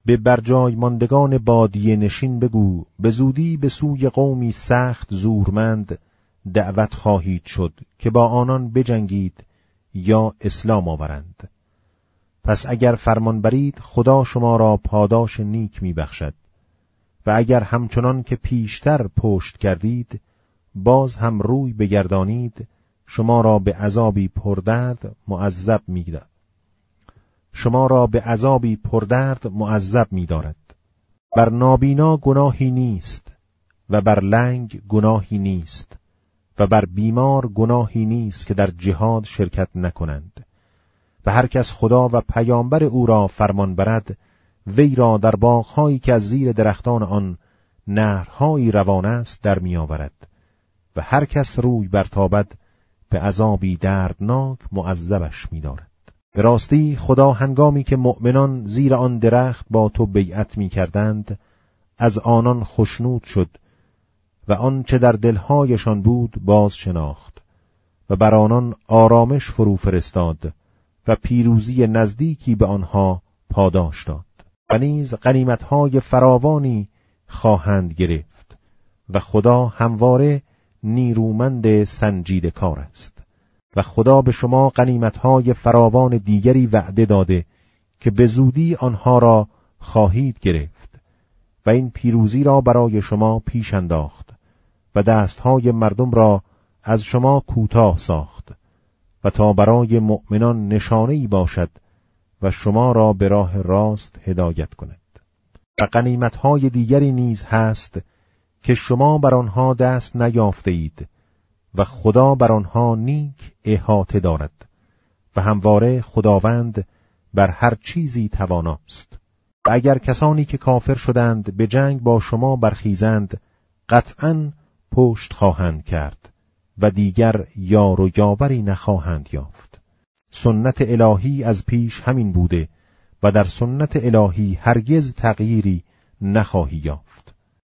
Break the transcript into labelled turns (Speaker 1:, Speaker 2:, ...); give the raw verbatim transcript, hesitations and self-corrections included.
Speaker 1: به برجای ماندگان بادیه نشین بگو، به زودی به سوی قومی سخت زورمند دعوت خواهید شد که با آنان بجنگید یا اسلام آورند. پس اگر فرمان برید خدا شما را پاداش نیک می بخشد، و اگر همچنان که پیشتر پشت کردید باز هم روی بگردانید شما را به عذابی پردرد معذب می دارد. شما را به عذابی پردرد معذب می دارد. بر نابینا گناهی نیست و بر لنگ گناهی نیست و بر بیمار گناهی نیست که در جهاد شرکت نکنند. و هر کس خدا و پیامبر او را فرمان برد وی را در باغ‌هایی که از زیر درختان آن نهرهایی روان است در می آورد و هر کس روی برتابد به عذابی دردناک معذبش می دارد. به راستی خدا هنگامی که مؤمنان زیر آن درخت با تو بیعت می کردند از آنان خشنود شد و آن چه در دلهایشان بود باز شناخت و بر آنان آرامش فرو فرستاد و پیروزی نزدیکی به آنها پاداش داد. و نیز غنیمت‌های فراوانی خواهند گرفت و خدا همواره نیرومند سنجیده کار است. و خدا به شما غنیمت‌های فراوان دیگری وعده داده که به زودی آنها را خواهید گرفت و این پیروزی را برای شما پیش انداخت و دستهای مردم را از شما کوتاه ساخت و تا برای مؤمنان نشانه‌ای باشد و شما را به راه راست هدایت کند. و غنیمت‌های دیگری نیز هست که شما بر آنها دست نیافته اید و خدا بر آنها نیک احاطه دارد و همواره خداوند بر هر چیزی تواناست. و اگر کسانی که کافر شدند به جنگ با شما برخیزند قطعاً پشت خواهند کرد و دیگر یار و یاوری نخواهند یافت. سنت الهی از پیش همین بوده و در سنت الهی هرگز تغییری نخواهی یافت.